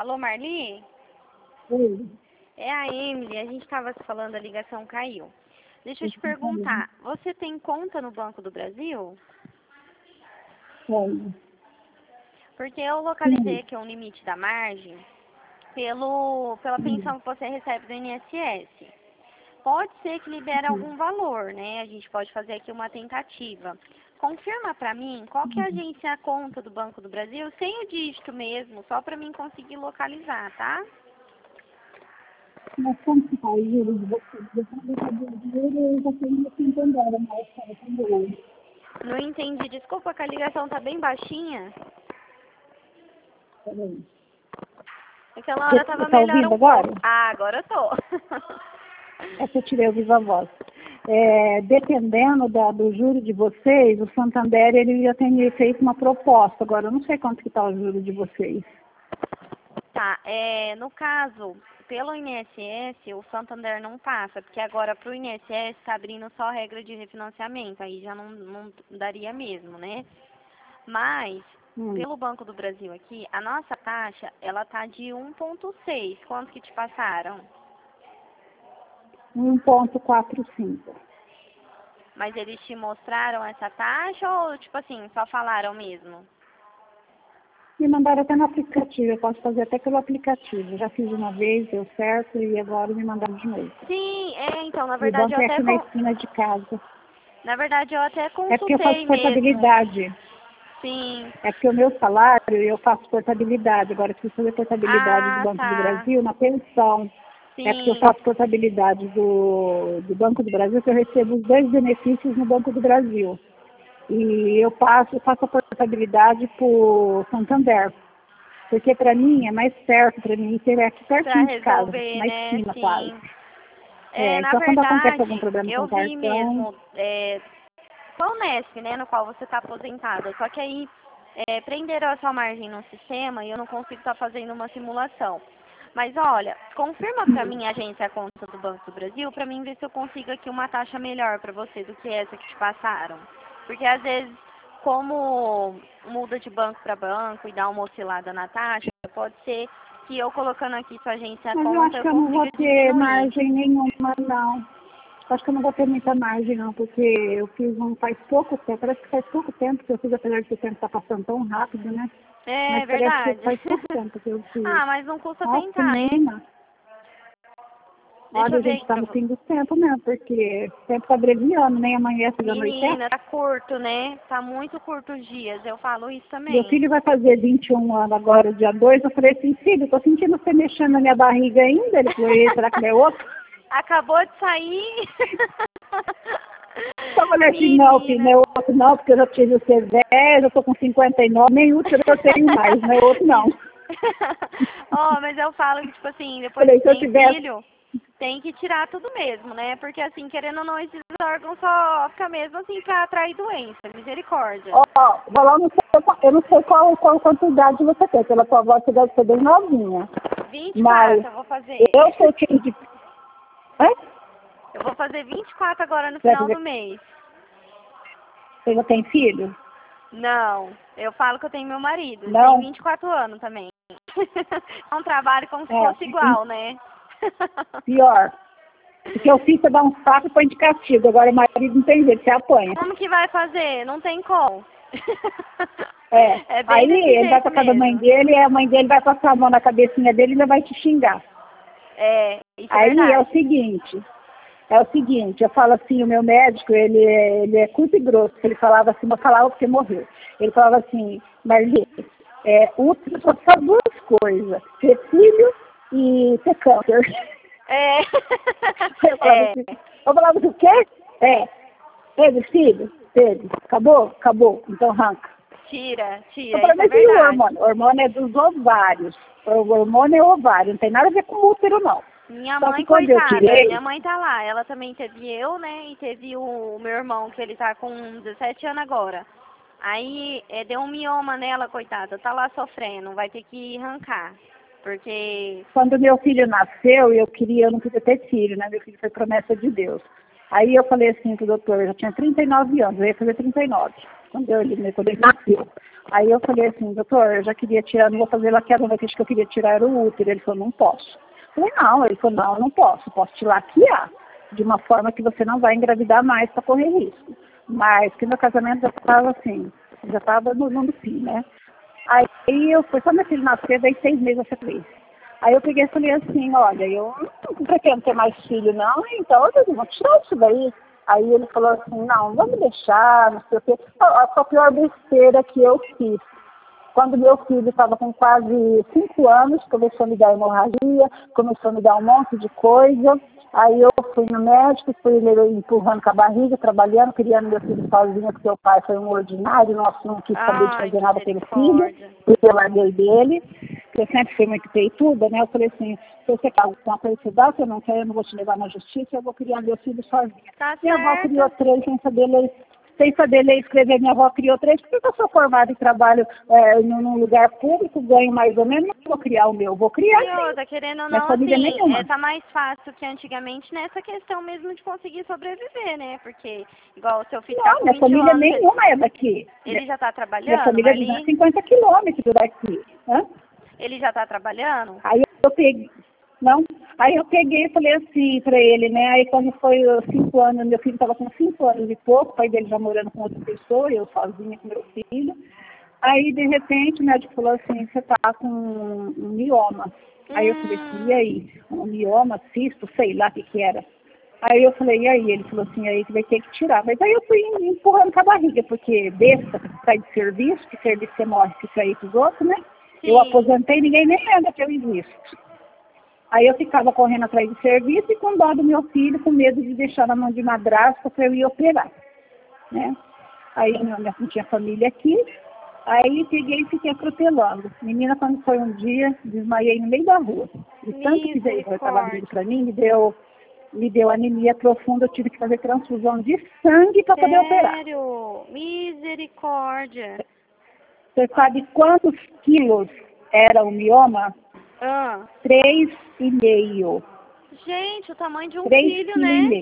Alô, Marli? Oi. É a Emily, a gente estava se falando, a ligação caiu. Deixa eu te perguntar, você tem conta no Banco do Brasil? Oi. Porque eu localizei aqui um limite da margem pela pensão que você recebe do INSS. Pode ser que libere algum valor, né? A gente pode fazer aqui uma tentativa. Confirma pra mim qual que é a agência e a conta do Banco do Brasil, sem o dígito mesmo, só pra mim conseguir localizar, tá? Mas como que tá o juro de vocês? Depois de receber o dinheiro, eu já tenho que entender, mas estava entendendo. Não entendi, desculpa que a ligação tá bem baixinha. Peraí. Aquela hora tava Você tá melhor ouvindo um pouco. agora? Ah, agora eu tô. É que eu tirei o viva voz. Dependendo do juro de vocês, o Santander ele já tem feito uma proposta. Agora, eu não sei quanto que está o juro de vocês. Tá, no caso, pelo INSS, o Santander não passa, porque agora pro INSS tá abrindo só regra de refinanciamento, aí já não daria mesmo, né? Mas, pelo Banco do Brasil aqui, a nossa taxa, ela tá de 1,6. Quanto que te passaram? 1,45. Mas eles te mostraram essa taxa ou, tipo assim, só falaram mesmo? Me mandaram até no aplicativo, eu posso fazer até pelo aplicativo. Já fiz uma vez, deu certo, e agora me mandaram de novo. Sim, então, E o banco é aqui na esquina de casa. na verdade eu até É porque eu faço consultei mesmo. portabilidade. Sim. É porque o meu salário, eu faço portabilidade. Agora, eu preciso fazer portabilidade do Ah, Banco do tá. Brasil na pensão. É porque eu Sim. faço portabilidade do Banco do Brasil, que eu recebo os dois benefícios no Banco do Brasil. E eu faço a portabilidade por Santander. Porque para mim é mais perto, para mim ser aqui Pra pertinho de casa, resolver, na né? esquina quase. Sim. Na Então quando acontece algum verdade, problema com eu o vi cartão, mesmo, foi o Nesp, né, no qual você está aposentada. Só que aí prenderam a sua margem no sistema e eu não consigo estar fazendo uma simulação. Mas olha, confirma pra mim a agência a conta do Banco do Brasil pra mim ver se eu consigo aqui uma taxa melhor pra você do que essa que te passaram. Porque às vezes, como muda de banco pra banco e dá uma oscilada na taxa, pode ser que eu colocando aqui sua agência a mas eu conta acho eu que eu não vou consiga ter diminuir. margem nenhuma, não. Acho que eu não vou ter muita margem, não, porque eu fiz faz pouco tempo, parece que faz pouco tempo que eu fiz, apesar de que o tempo está passando tão rápido, né? É Mas parece que verdade. faz pouco tempo que eu fiz. Ah, mas não custa Nossa, tentar, né? menina, Deixa olha, eu a ver gente aqui está pra no você. fim do tempo mesmo, porque o tempo está abreviando, nem amanhece e anoitece. Menina, tá curto, né? Tá muito curto os dias. Eu falo isso Meu também. filho vai fazer 21 anos agora, dia 2. Eu falei assim, filho, tô sentindo você mexendo na minha barriga ainda. Ele falou, "E, será que não é outro?" Acabou de sair. Eu falei assim, não, filho, não Menina. é outro não, porque eu já tive o velho, eu tô com 59, nem útero eu tenho mais, não é outro não. Oh, mas eu falo que, tipo assim, depois Falei, que se eu tem tivesse, filho, tem que tirar tudo mesmo, né? Porque, assim, querendo ou não, esses órgãos só ficam mesmo, assim, pra atrair doença. Misericórdia. ó, vou lá, eu não sei qual quantidade você tem, pela sua voz você deve ser bem novinha, mas 24 eu vou fazer. eu sou tipo de... Oi? Eu vou fazer 24 agora no Você vai final fazer... do mês. Você já tem filho? Não, eu falo que eu tenho meu marido. Ele tem Não? 24 anos também. É um trabalho como se É, fosse igual, né? pior. Porque o filho você dá um saco e põe de castigo. Agora o marido não tem jeito, você apanha. Como que vai fazer? Não tem como. É. É bem Aí desse ele vai jeito pra casa da mãe mesmo. dele, e a mãe dele vai passar a mão na cabecinha dele e ainda vai te xingar. Isso é Aí verdade. é o seguinte, eu falo assim, o meu médico, ele é curto e grosso, ele falava assim, eu falava porque morreu. Ele falava assim, Marli, útero só são duas coisas, ter filho e ter câncer. É. Eu falava assim, o quê? Teve filho? Teve. Acabou? Acabou. Então arranca. Tira, Eu tira, falei, isso é mas e o verdade. hormônio? O hormônio é dos ovários. O hormônio é ovário, não tem nada a ver com o útero, não. Minha Só que mãe, quando eu coitada, tirei, minha mãe tá lá. Ela também teve eu, né? E teve o meu irmão, que ele tá com 17 anos agora. Aí deu um mioma nela, coitada. Tá lá sofrendo, vai ter que arrancar. Porque. quando meu filho nasceu, eu não queria ter filho, né? Meu filho foi promessa de Deus. Aí eu falei assim pro doutor, eu já tinha 39 anos, eu ia fazer 39. quando ele nasceu. Aí eu falei assim, doutor, eu já queria tirar, não vou fazer laqueadura, que eu queria tirar era o útero. Ele falou, não posso. Eu falei, não. Ele falou, não, não posso te laquear, de uma forma que você não vai engravidar mais para correr risco. Mas que meu casamento já estava assim, já estava no fim, né? Aí eu fui, só meu filho nascer, daí 6 meses eu falei. Aí eu peguei e falei assim, olha, eu não pretendo ter mais filho não, então eu vou tirar isso daí. Aí ele falou assim, não, vamos deixar, não sei o quê. Foi a pior besteira que eu fiz. Quando meu filho estava com quase 5 anos, começou a me dar hemorragia, começou a me dar um monte de coisa. Aí eu fui no médico, fui empurrando com a barriga, trabalhando, criando meu filho sozinha, porque o pai foi um ordinário, não quis saber de fazer nada pelo filho, porque eu larguei dele. Eu sempre fui muito peituda, né? Eu falei assim, se você quer alguma coisa que você dá, você não quer, eu não vou te levar na justiça, eu vou criar meu filho sozinha. Tá Minha avó certo. criou 3 sem saber ler e escrever. Minha avó criou 3, porque eu sou formada e trabalho num lugar público, ganho mais ou menos, não vou criar o meu, vou criar E outra, querendo ou minha não, família assim, nenhuma. tá mais fácil que antigamente nessa questão mesmo de conseguir sobreviver, né? Porque, igual o seu filho tá Não, com minha 21 família anos, nenhuma é daqui. ele já tá Minha trabalhando, família é Marli? 250 quilômetros daqui. Hã? Ele já tá trabalhando? Aí eu peguei, não, aí eu peguei e falei assim para ele, né? Aí quando foi os 5 anos, meu filho estava com 5 anos e pouco, o pai dele já morando com outra pessoa, eu sozinha com meu filho. Aí, de repente, o médico falou assim, você tá com um mioma. Aí eu falei assim, e aí? Um mioma, cisto, sei lá o que era. Aí eu falei, e aí? Ele falou assim, aí que vai ter que tirar. Mas aí eu fui empurrando com a barriga, porque besta, sai de serviço, que serviço você morre, que sair pros outros, né? Sim. Eu aposentei, ninguém nem lembra que eu existo. Aí eu ficava correndo atrás de serviço e com dó do meu filho, com medo de deixar na mão de madrasta para eu ir operar, né? Aí não tinha família aqui, aí peguei e fiquei atropelando. Menina, quando foi um dia, desmaiei no meio da rua. E tanto que veio, eu estava vindo para mim, me deu anemia profunda, eu tive que fazer transfusão de sangue para poder operar. Sério? Misericórdia. Você sabe quantos quilos era o mioma? Ah. 3,5. Gente, o tamanho de um 3,5 filho, né?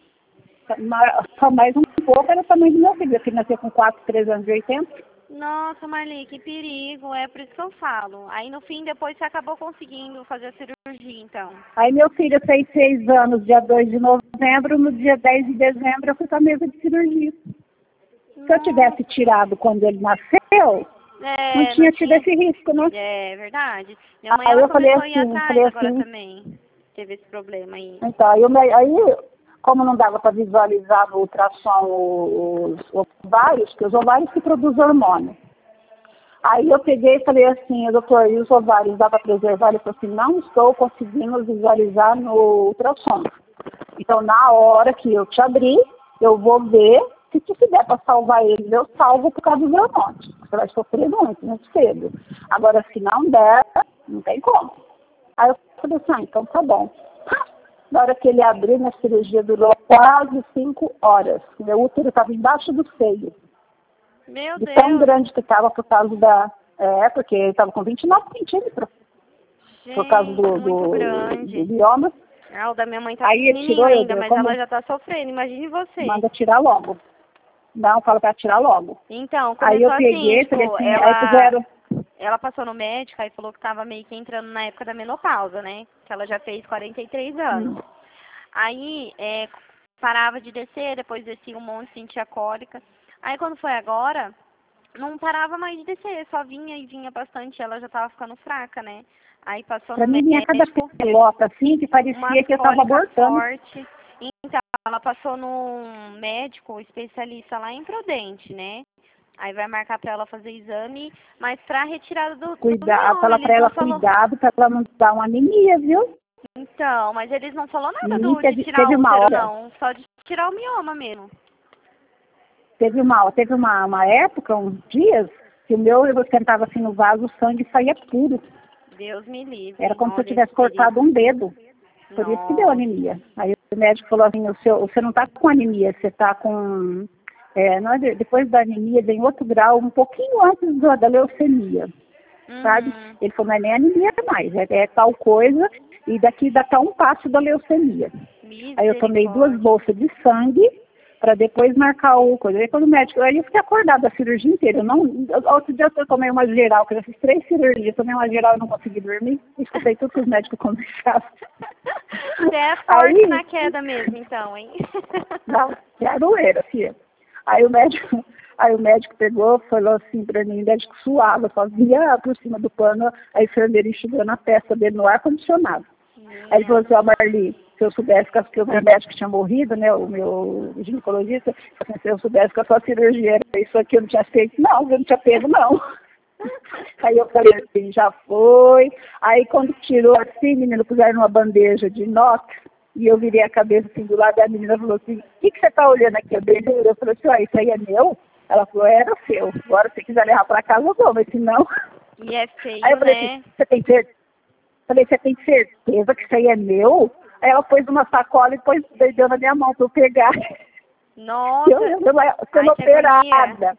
kg. Só mais um pouco era o tamanho do meu filho. Meu filho nasceu com 4, 3 anos de 80. Nossa, Marli, que perigo. É por isso que eu falo. Aí no fim, depois você acabou conseguindo fazer a cirurgia, então. Aí meu filho fez 6 anos, dia 2 de novembro. No dia 10 de dezembro eu fui para a mesa de cirurgia. Se eu tivesse tirado quando ele nasceu, não tinha tido esse risco, né? É verdade. Minha mãe, Aí ela eu falei começou a ir assim, atrás agora também. Teve esse problema aí. Então, aí como não dava para visualizar no ultrassom os ovários, que os ovários que produzem hormônio. Aí eu peguei e falei assim, doutor, e os ovários dá para preservar? Ele falou assim, não estou conseguindo visualizar no ultrassom. Então, na hora que eu te abrir, eu vou ver se der para salvar eles, eu salvo por causa dos hormônios. Você vai sofrer muito cedo. Agora, se não der, não tem como. Aí eu falei assim, então tá bom. Na hora que ele abriu, minha cirurgia durou quase 5 horas. Meu útero estava embaixo do seio. Meu De Deus. tão grande que estava por causa da... porque ele estava com 29 centímetros. Gente, Por causa muito grande. do bioma. Ah, o da minha mãe tá Aí ele pequenininho tirou, ainda, mas ela já tá sofrendo. Imagine você. Manda tirar logo. Não, fala para tirar logo. Então, Aí eu começou peguei, assim, falei tipo, assim, aí fizeram... ela passou no médico e falou que tava meio que entrando na época da menopausa, né? Que ela já fez 43 anos. Aí, parava de descer, depois descia um monte, sentia cólica. Aí, quando foi agora, não parava mais de descer, só vinha e vinha bastante. Ela já tava ficando fraca, né? Aí passou Pra no mim vinha cada médico, pelota assim, que parecia que eu tava abortando. forte. Então, ela passou num médico especialista lá em Prudente, né? Aí vai marcar pra ela fazer exame, mas pra retirada do Cuidado, fala mioma, pra eles ela não falou. cuidado pra ela não dar uma anemia, viu? Então, mas eles não falou nada Menina, de tirar o teve uma útero, hora, não. Só de tirar o mioma mesmo. teve uma época, uns dias, que o meu, eu sentava assim no vaso, o sangue saía puro. Deus me livre. Era como se eu Olha tivesse esse cortado perigo. um dedo. Por isso que deu anemia. Aí o médico falou assim, você não está com anemia, você está com... depois da anemia vem outro grau, um pouquinho antes da leucemia, sabe? Ele falou, não é nem anemia mais, é tal coisa, e daqui dá um passo da leucemia. Aí eu tomei 2 bolsas de sangue, para depois marcar o coisa. Aí quando o médico, aí eu fiquei acordada a cirurgia inteira. Outro dia eu tomei uma geral, que eu fiz 3 cirurgias, tomei uma geral e não consegui dormir. Escutei tudo que os médicos conversavam. Você é forte Aí, na queda mesmo, então, hein? não, que aroeira, filha. Aí o médico pegou, falou assim pra mim, o médico suava, só via por cima do pano, a enfermeira enxugando a testa dele no ar-condicionado. Aí ele falou assim, ó, Marli, se eu soubesse que o meu médico tinha morrido, né, o meu ginecologista, assim, se eu soubesse que a sua cirurgia era isso aqui, eu não tinha feito, não, eu não tinha pego, não. Aí eu falei assim, já foi. Aí quando tirou assim, menino, puseram numa bandeja de inox, e eu virei a cabeça assim do lado da menina, falou assim, o que você tá olhando aqui? Eu falei assim, ó, isso aí é meu? Ela falou, era seu. Agora se você quiser levar pra casa, eu dou, mas se não... E é Aí eu feio, falei né? assim, você tem certeza? Falei, você tem certeza que isso aí é meu? Aí ela pôs numa sacola e deu na minha mão pra eu pegar. Nossa. Sendo operada.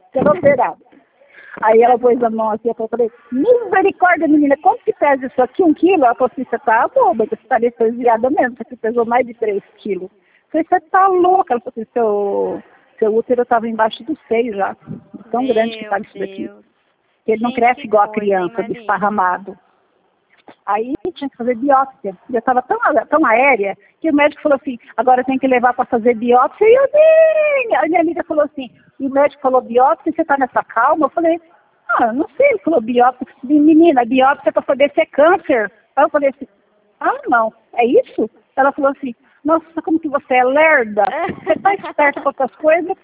Aí ela pôs a mão assim, eu falei, misericórdia, menina, quanto que pesa isso aqui? 1 quilo? Ela falou assim, você tá boba, você tá anestesiada mesmo, isso aqui pesou mais de 3 quilos. Eu falei, você tá louca? Ela falou assim, seu útero estava embaixo do seio já, tão grande que Meu tá isso daqui. Deus. Que ele não Gente, cresce que igual a coisa, hein, criança, Marli? desparramado. Aí tinha que fazer biópsia. Eu estava tão aérea que o médico falou assim, agora tem que levar para fazer biópsia. E eu nem. A minha amiga falou assim, e o médico falou biópsia, você está nessa calma? Eu falei, não sei. Ele falou biópsia. Menina, biópsia é para poder ser câncer. Aí eu falei assim, não, é isso? Ela falou assim, nossa, como que você é lerda? Você está esperta com outras coisas?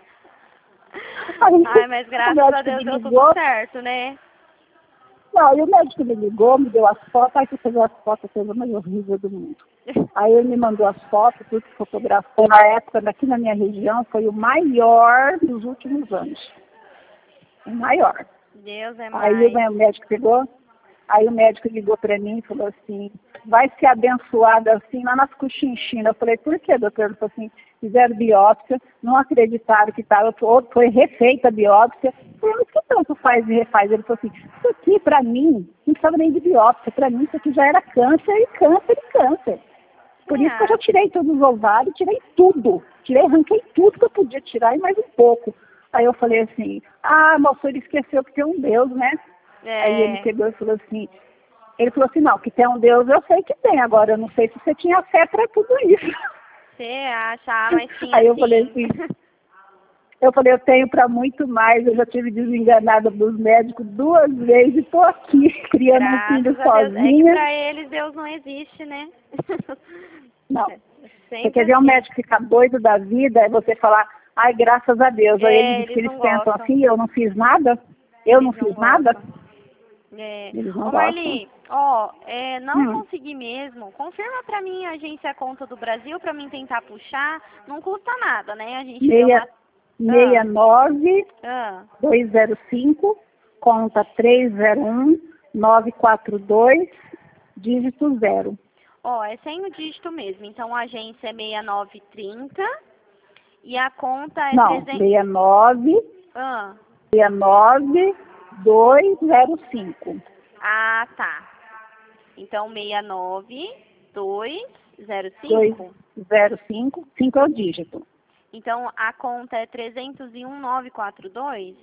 Ai, mas graças a Deus deu tudo certo, né? Não, e o médico me ligou, me deu as fotos, aí que fez as fotos, a coisa mais horrível do mundo. Aí ele me mandou as fotos, tudo que fotografou na época, daqui na minha região, foi o maior dos últimos anos. O maior. Deus é Aí mais. o médico pegou, aí o médico ligou para mim e falou assim, vai ser abençoada assim lá nas Cuxinchinas. Eu falei, por quê, doutor? Ele falou assim, fizeram biópsia, não acreditaram que estava, foi refeita a biópsia. Eu falei, mas que tanto faz e refaz? Ele falou assim, isso aqui para mim, não precisava nem de biópsia, para mim isso aqui já era câncer e câncer e câncer. Por isso que eu já tirei todos os ovários, tirei tudo. Arranquei tudo que eu podia tirar e mais um pouco. Aí eu falei assim, mas o senhor esqueceu que tem um Deus, né? Aí ele pegou e falou assim, não, que tem um Deus eu sei que tem, agora eu não sei se você tinha fé para tudo isso. Você acha, mas sim, Aí eu assim. falei assim, eu tenho para muito mais, eu já tive desenganada dos médicos 2 vezes e estou aqui criando um filho sozinha. É que para eles Deus não existe, né? Não. Sempre Você quer ver um assim. médico ficar doido da vida, é você falar, ai, graças a Deus. Aí ele diz que eles pensam gostam. assim, eu não fiz nada? Eu não fiz nada? Eles não Ô, gostam. Marli, não consegui mesmo. Confirma pra mim a agência Conta do Brasil pra mim tentar puxar. Não custa nada, né? A gente vê uma... 69 205, conta 301 942, dígito 0. É sem o dígito mesmo. Então a agência é 6930 e a conta é 69 69 205. Ah, tá. Então 69 205. 205, 5 é o dígito. Então a conta é 301 942?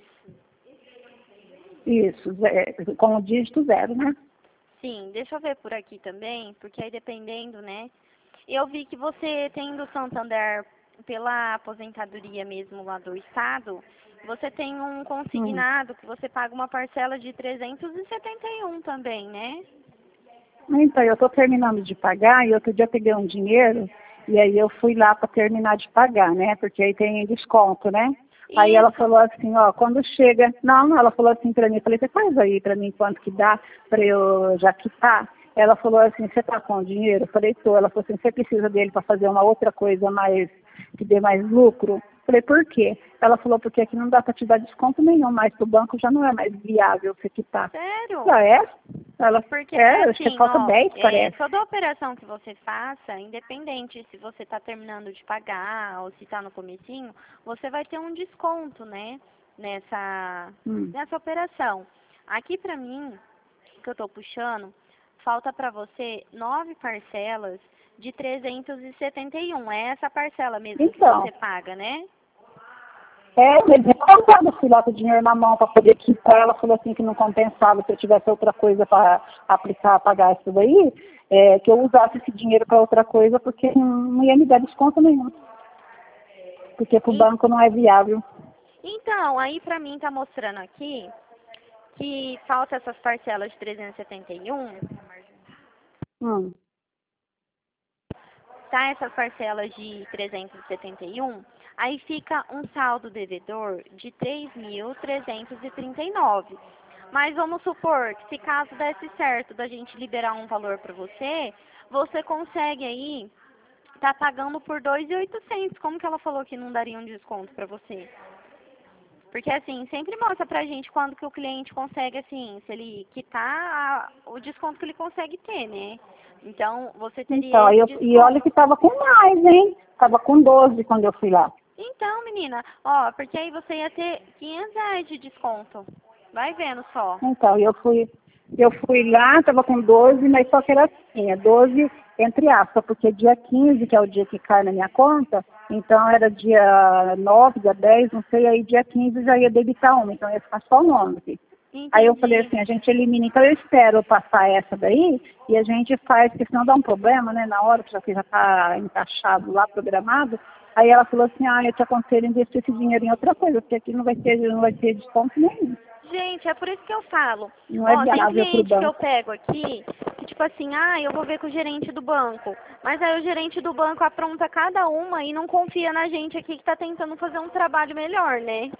Isso, com o dígito 0, né? Sim, deixa eu ver por aqui também, porque aí dependendo, né? Eu vi que você tendo Santander pela aposentadoria mesmo lá do estado, você tem um consignado que você paga uma parcela de 371 também, né? Então, eu estou terminando de pagar e outro dia eu peguei um dinheiro e aí eu fui lá para terminar de pagar, né? Porque aí tem desconto, né? Aí ela falou assim, quando chega... Não, ela falou assim para mim, eu falei, você faz aí para mim quanto que dá para eu já quitar? Ela falou assim, você tá com o dinheiro? Eu falei, tô. Ela falou assim, você precisa dele para fazer uma outra coisa mais, que dê mais lucro? Eu falei, por quê? Ela falou, porque aqui não dá para te dar desconto nenhum, mas pro banco já não é mais viável você quitar. Sério? Ela, porque acho que falta 10, parece. Toda operação que você faça, independente se você está terminando de pagar ou se está no comecinho, você vai ter um desconto, né? Nessa operação. Aqui pra mim, que eu tô puxando, falta pra você 9 parcelas de 371. É essa parcela mesmo que você paga, né? Mas eu fui lá com o dinheiro na mão para poder quitar. Ela falou assim que não compensava se eu tivesse outra coisa para aplicar, pagar isso daí, que eu usasse esse dinheiro para outra coisa, porque não ia me dar desconto nenhum. Porque para o banco não é viável. Então, aí pra mim tá mostrando aqui que falta essas parcelas de 371, tá? Essas parcelas de 371, aí fica um saldo devedor de 3.339. Mas vamos supor que se caso desse certo da gente liberar um valor para você, você consegue aí tá pagando por 2.800. Como que ela falou que não daria um desconto para você? Porque assim, sempre mostra pra gente quando que o cliente consegue, assim, se ele quitar o desconto que ele consegue ter, né? Então, você teria Então, esse desconto. e olha que estava com mais, hein? Estava com 12 quando eu fui lá. Então, menina, ó, porque aí você ia ter R$ 500 de desconto. Vai vendo só. Então, eu fui lá, estava com 12, mas só que era assim, 12 entre aspas, porque dia 15, que é o dia que cai na minha conta, então era dia 9, dia 10, não sei, aí dia 15 já ia debitar uma, então ia ficar só 11. Entendi. Aí eu falei assim, a gente elimina, então eu espero passar essa daí e a gente faz, porque senão dá um problema, né, na hora que já está encaixado lá, programado. Aí ela falou assim, eu te aconselho a investir esse dinheiro em outra coisa, porque aqui não vai ter desconto nenhum. Gente, é por isso que eu falo. Não é Ó, tem viável para o cliente que eu banco. pego aqui, que tipo assim, eu vou ver com o gerente do banco. Mas aí o gerente do banco apronta cada uma e não confia na gente aqui que tá tentando fazer um trabalho melhor, né?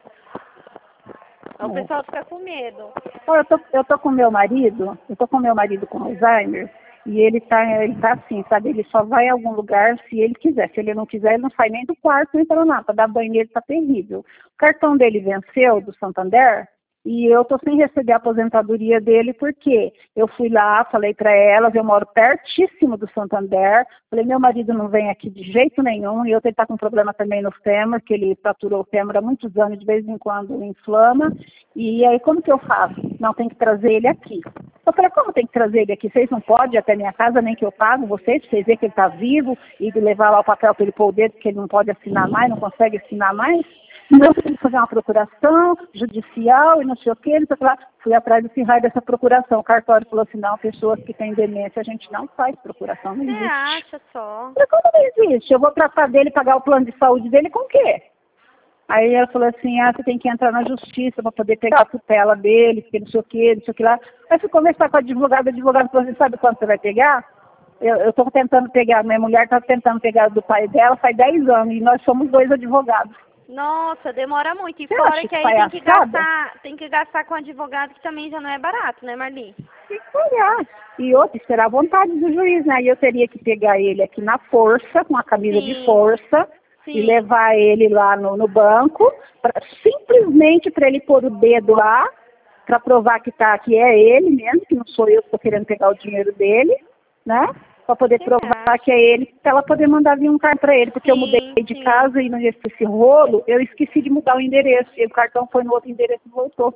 Aí o pessoal fica com medo. Eu tô com meu marido, com Alzheimer, e ele tá assim, sabe? Ele só vai a algum lugar se ele quiser. Se ele não quiser, ele não sai nem do quarto, nem para nada. Para dar banho nele tá terrível. O cartão dele venceu, do Santander, e eu tô sem receber a aposentadoria dele, porque eu fui lá, falei para elas, eu moro pertíssimo do Santander, falei, meu marido não vem aqui de jeito nenhum, e eu tenho que estar com problema também no fêmur, que ele fraturou o fêmur há muitos anos, de vez em quando inflama, e aí como que eu faço? Não, tem que trazer ele aqui. Eu falei, como tem que trazer ele aqui? Vocês não podem ir até minha casa, nem que eu pago vocês verem que ele está vivo, e levar lá o papel para ele pôr o dedo, porque ele não pode assinar mais, não consegue assinar mais. Não, tem que fazer uma procuração judicial e não sei o que, fui atrás desse raio dessa procuração. O cartório falou assim, não, pessoas que têm demência, a gente não faz procuração, não Você existe. acha só? Eu falei, como não existe? Eu vou tratar dele, pagar o plano de saúde dele com o quê? Aí ela falou assim, você tem que entrar na justiça para poder pegar a tutela dele, porque não sei o que lá. Aí fui conversar com a advogada falou assim, sabe quanto você vai pegar? Eu estou tentando pegar, minha mulher está tentando pegar do pai dela faz 10 anos, e nós somos 2 advogados. Nossa, demora muito. E Você fora acha que aí palhaçada? tem que gastar com advogado, que também já não é barato, né, Marli? Tem que olhar. E outra, esperar a vontade do juiz, né? Aí eu teria que pegar ele aqui na força, com a camisa de força, e levar ele lá no banco, simplesmente para ele pôr o dedo lá, para provar que é ele mesmo, que não sou eu que estou querendo pegar o dinheiro dele, né? Para poder provar que é ele, para ela poder mandar vir um cartão para ele, porque eu mudei de casa e nesse rolo, eu esqueci de mudar o endereço, e o cartão foi no outro endereço e voltou.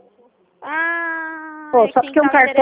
Só porque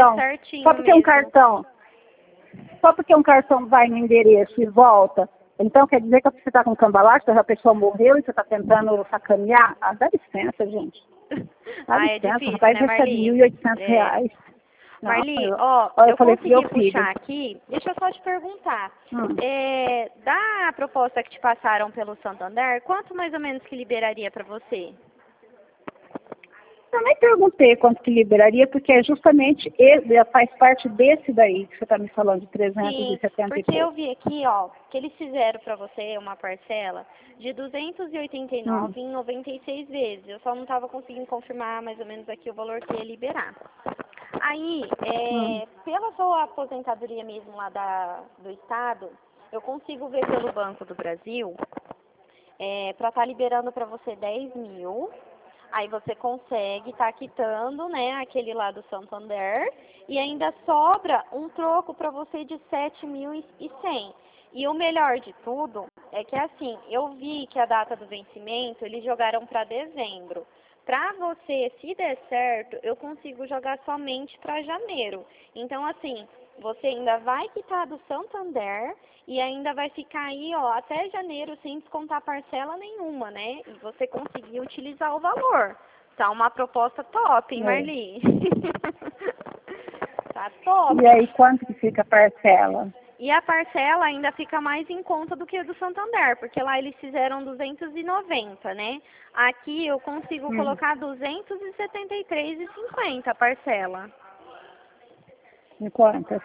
um cartão vai no endereço e volta, então quer dizer que você está com cambalacho, a pessoa morreu e você está tentando sacanear? Dá licença, gente. Dá licença, é difícil, vai né, receber Marli? R$1.800. Marli, eu consegui puxar aqui, deixa eu só te perguntar, da proposta que te passaram pelo Santander, quanto mais ou menos que liberaria para você? Eu nem perguntei quanto que liberaria, porque é justamente faz parte desse daí que você está me falando, de 370 porque eu vi aqui, que eles fizeram para você uma parcela de 289 em 96 vezes. Eu só não estava conseguindo confirmar mais ou menos aqui o valor que ia liberar. Aí, pela sua aposentadoria mesmo lá do Estado, eu consigo ver pelo Banco do Brasil, para estar liberando para você 10 mil. Aí você consegue estar quitando, né, aquele lá do Santander, e ainda sobra um troco para você de 7.100. E o melhor de tudo é que, assim, eu vi que a data do vencimento eles jogaram para dezembro. Para você, se der certo, eu consigo jogar somente para janeiro. Então, assim, Você ainda vai quitar do Santander e ainda vai ficar aí, ó, até janeiro sem descontar parcela nenhuma, né? E você conseguir utilizar o valor. Tá uma proposta top, hein, Marli? Tá top. E aí, quanto que fica a parcela? E a parcela ainda fica mais em conta do que a do Santander, porque lá eles fizeram 290, né? Aqui eu consigo colocar 273,50 a parcela. Em quantas?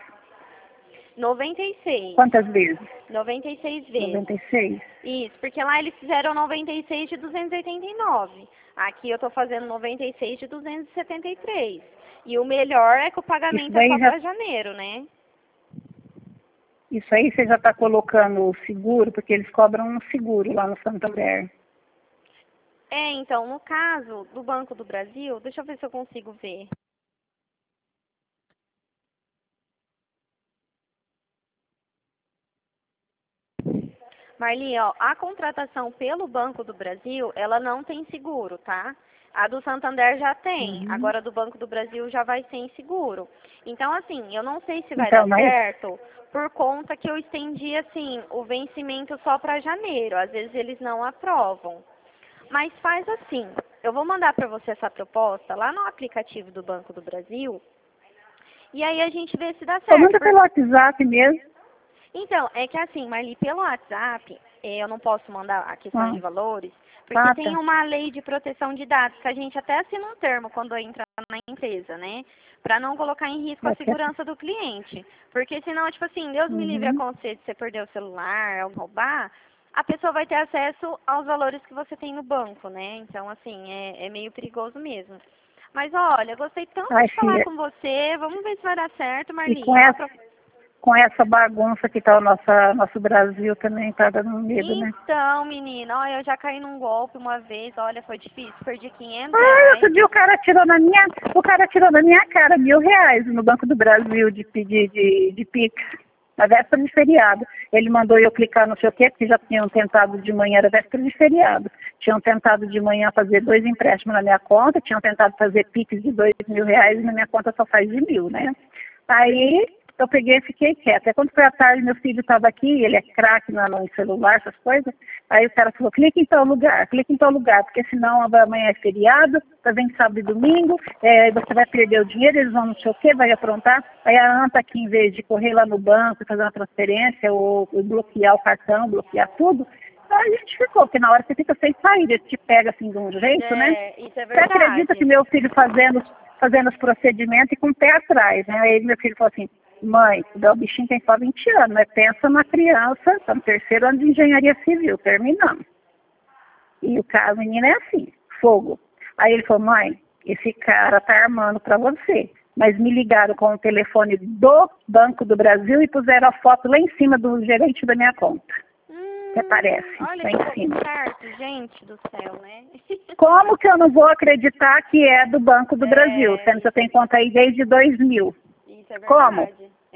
96. Quantas vezes? 96 vezes. 96? Isso, porque lá eles fizeram 96 de 289. Aqui eu tô fazendo 96 de 273. E o melhor é que o pagamento é só para janeiro, né? Isso aí você já está colocando o seguro, porque eles cobram um seguro lá no Santander. É, então, no caso do Banco do Brasil, deixa eu ver se eu consigo ver. Marli, ó, a contratação pelo Banco do Brasil, ela não tem seguro, tá? A do Santander já tem, agora a do Banco do Brasil já vai sem seguro. Então, assim, eu não sei se vai dar certo, por conta que eu estendi, assim, o vencimento só para janeiro. Às vezes eles não aprovam. Mas faz assim, eu vou mandar para você essa proposta lá no aplicativo do Banco do Brasil, e aí a gente vê se dá certo. Manda pelo WhatsApp mesmo. Então, é que assim, Marli, pelo WhatsApp, eu não posso mandar a questão de valores, porque tem uma lei de proteção de dados, que a gente até assina um termo quando entra na empresa, né? Para não colocar em risco a segurança do cliente. Porque senão, tipo assim, Deus me livre acontecer de você perder o celular, ou roubar, a pessoa vai ter acesso aos valores que você tem no banco, né? Então, assim, é meio perigoso mesmo. Mas olha, gostei tanto de falar com você, vamos ver se vai dar certo, Marli. E com essa bagunça que está o nosso Brasil também está dando medo, né? Então, menina, olha, eu já caí num golpe uma vez, olha, foi difícil, perdi 500 reais. Outro dia o cara tirou na minha cara R$1.000 no Banco do Brasil de Pix, na véspera de feriado. Ele mandou eu clicar não sei o quê, porque já tinham tentado de manhã, era véspera de feriado. Tinham tentado de manhã fazer 2 empréstimos na minha conta, tinham tentado fazer Pix de R$2.000 e na minha conta só faz de 1.000, né? Aí eu peguei e fiquei quieta. Aí quando foi à tarde, meu filho estava aqui, ele é craque no celular, essas coisas. Aí o cara falou, clique em tal lugar, porque senão amanhã é feriado, tá vendo sábado e domingo, você vai perder o dinheiro, eles vão não sei o quê, vai aprontar. Aí a Anta aqui, em vez de correr lá no banco e fazer uma transferência, ou bloquear o cartão, bloquear tudo, aí a gente ficou, porque na hora você fica sem saída, ele te pega assim de um jeito, né? Isso é verdade. Você acredita que meu filho fazendo os procedimentos e com o pé atrás, né? Aí meu filho falou assim, mãe, o bichinho tem só 20 anos, mas pensa na criança, está no 3º ano de engenharia civil, terminando. E o caso, menino, é assim, fogo. Aí ele falou, mãe, esse cara tá armando para você. Mas me ligaram com o telefone do Banco do Brasil e puseram a foto lá em cima do gerente da minha conta. Que aparece, olha lá em cima. Certo, gente do céu, né? Como que eu não vou acreditar que é do Banco do Brasil, sendo que eu tenho conta aí desde 2000? Isso é verdade. Como?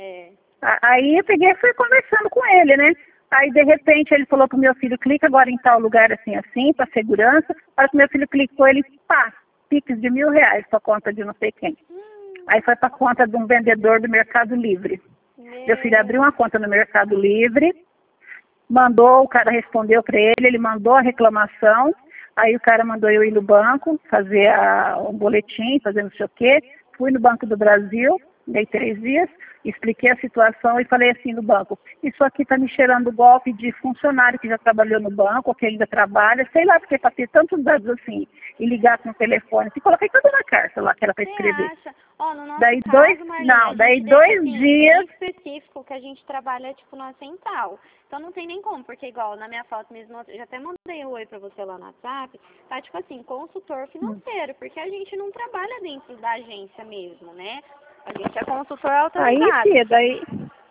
Aí eu peguei e fui conversando com ele, né? Aí, de repente, ele falou pro meu filho, clica agora em tal lugar assim, assim, para segurança. Para que meu filho clicou, ele, pá, Pix de R$1.000 para conta de não sei quem. Aí foi para conta de um vendedor do Mercado Livre. Meu filho abriu uma conta no Mercado Livre, mandou, o cara respondeu para ele, ele mandou a reclamação. Aí o cara mandou eu ir no banco, fazer um boletim, fazer não sei o quê. Fui no Banco do Brasil, dei 3 dias, expliquei a situação e falei assim no banco, isso aqui está me cheirando golpe de funcionário que já trabalhou no banco, ou que ainda trabalha, sei lá, porque para ter tantos dados assim, e ligar com o telefone, e coloquei tudo na carta lá que era para escrever. Você acha? No nosso daí caso, Marli, daí 2 dias... bem específico que a gente trabalha, tipo, na central. Então não tem nem como, porque igual na minha foto mesmo, eu já até mandei um oi pra você lá no WhatsApp, tá tipo assim, consultor financeiro, porque a gente não trabalha dentro da agência mesmo, né? A gente é consultor autorizado. Aí, filha, daí...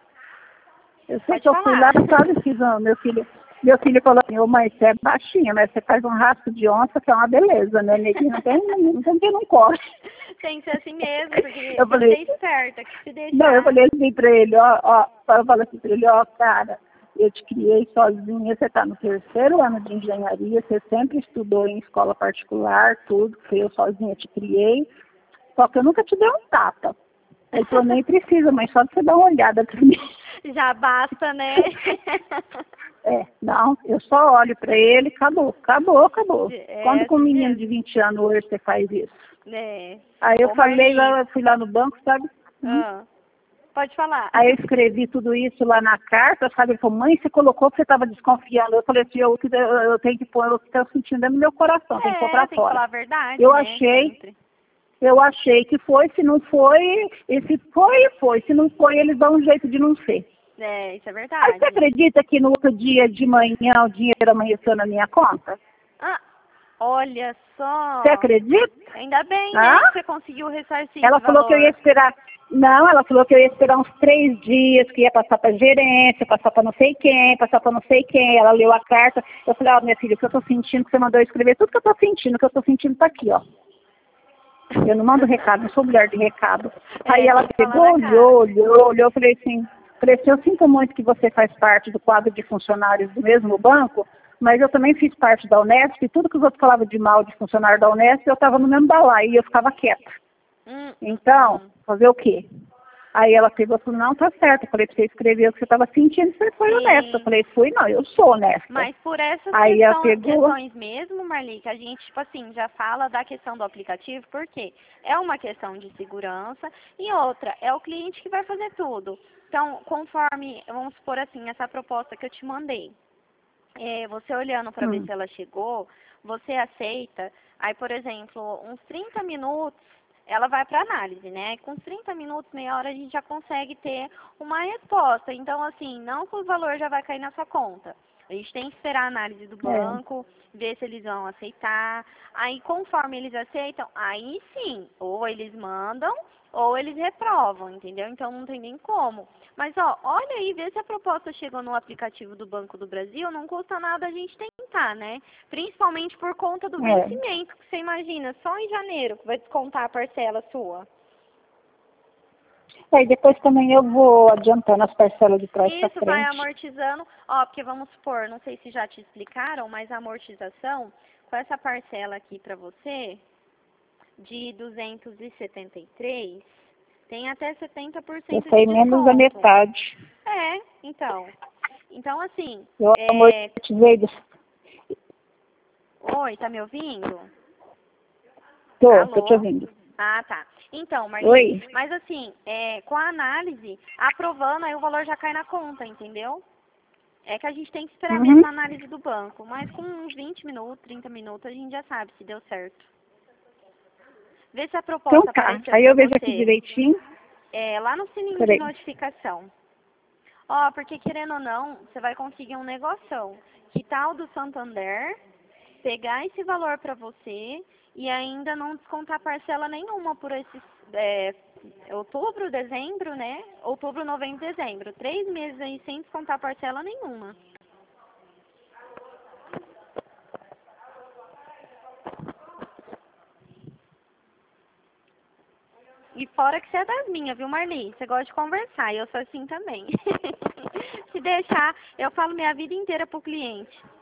Eu sei que eu fui lá, sabe, fiz meu filho falou assim, ô mãe, você é baixinha, mas você faz um rastro de onça que é uma beleza, né? Neguinho não tem quem não corre. Tem que ser assim mesmo, porque eu falei, tem que ser esperta, que se deixar... Não, eu falei assim pra ele, eu falo assim pra ele, cara, eu te criei sozinha, você tá no 3º ano de engenharia, você sempre estudou em escola particular, tudo, que eu sozinha te criei, só que eu nunca te dei um tapa. Ele falou, nem precisa, mas só de você dar uma olhada pra mim. Já basta, né? Não, eu só olho pra ele, acabou. Quando com um assim menino mesmo. de 20 anos hoje você faz isso? Aí eu Ô, falei, Marli, fui lá no banco, sabe? pode falar. Aí eu escrevi tudo isso lá na carta, sabe? Ele falou, mãe, você colocou que você estava desconfiando. Eu falei assim, eu tenho que pôr o que eu sentindo dentro do meu coração, tem que pôr pra Tem que falar fora. a verdade, Eu né? achei, Sempre. eu achei que foi, se não foi, e se foi. Se não foi, eles dão um jeito de não ser. Isso é Aí verdade. você acredita que no outro dia de manhã o dinheiro amanheceu na minha conta? Olha só. Você acredita? Ainda bem, né, que você conseguiu ressarcir Ela esse falou que eu valor. ia esperar. Não, ela falou que eu ia esperar uns 3 dias, que ia passar para gerência, passar para não sei quem, passar para não sei quem. Ela leu a carta. Eu falei, minha filha, o que eu tô sentindo, que você mandou eu escrever, tudo que eu tô sentindo, tá aqui, ó. Eu não mando recado, não sou mulher de recado. Aí ela pegou, olhou, eu falei assim, eu sinto muito que você faz parte do quadro de funcionários do mesmo banco, mas eu também fiz parte da Unesp, e tudo que os outros falavam de mal de funcionário da Unesp, eu estava no mesmo balaio e eu ficava quieta. Então, fazer o quê? Aí ela pegou e falou, não, tá certo. Eu falei pra você escrever o que você estava sentindo, você foi honesta. Eu falei, não, eu sou honesta. Mas por essas aí ela pegou... questões mesmo, Marli, que a gente, tipo assim, já fala da questão do aplicativo, porque é uma questão de segurança e outra, é o cliente que vai fazer tudo. Então, conforme, vamos supor assim, essa proposta que eu te mandei, você olhando para ver se ela chegou, você aceita, aí, por exemplo, uns 30 minutos, ela vai para análise, né? Com 30 minutos, meia hora, a gente já consegue ter uma resposta. Então, assim, não que o valor já vai cair na sua conta. A gente tem que esperar a análise do banco, ver se eles vão aceitar. Aí, conforme eles aceitam, aí sim, ou eles mandam, ou eles reprovam, entendeu? Então, não tem nem como. Mas, olha aí, vê se a proposta chegou no aplicativo do Banco do Brasil, não custa nada a gente tentar, né? Principalmente por conta do vencimento, que você imagina, só em janeiro que vai descontar a parcela sua. Aí depois também eu vou adiantando as parcelas de trás para frente. Isso, vai amortizando, porque vamos supor, não sei se já te explicaram, mas a amortização, com essa parcela aqui para você, de 273, tem até 70% de desconto. Eu menos da metade. Então. Então, assim... Eu amortizei dos... Oi, tá me ouvindo? Tô te ouvindo. Tá. Então, Marli, mas assim, com a análise, aprovando, aí o valor já cai na conta, entendeu? É que a gente tem que esperar mesmo a análise do banco, mas com uns 20 minutos, 30 minutos, a gente já sabe se deu certo. Vê se a proposta apareceu aí eu vejo você. Aqui direitinho. Lá no sininho de notificação. Porque querendo ou não, você vai conseguir um negoção. Que tal do Santander pegar esse valor para você e ainda não descontar parcela nenhuma por esses outubro, dezembro, né? Outubro, novembro, dezembro. 3 meses aí sem descontar parcela nenhuma. E fora que você é das minhas, viu, Marli? Você gosta de conversar e eu sou assim também. Se deixar, eu falo minha vida inteira pro cliente.